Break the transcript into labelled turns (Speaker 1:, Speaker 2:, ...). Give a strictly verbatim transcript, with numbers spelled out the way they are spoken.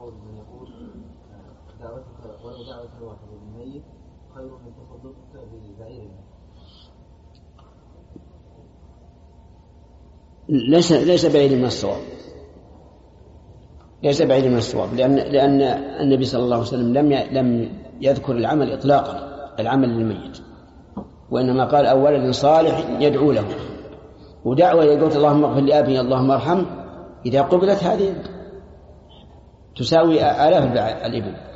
Speaker 1: قول من يقول دعوتك ولو دعوة واحدة للميت خير من تصدقك ببعير.
Speaker 2: ليس ليس بعيد من الصواب، ليس بعيد من الصواب، لأن لأن النبي صلى الله عليه وسلم لم لم يذكر العمل إطلاقا، العمل للميت، وإنما قال أو ولد صالح يدعو له. ودعوة يقول اللهم اغفر لأبي اللهم ارحمه إذا قبلت هذه تساوي آلاف الإبل.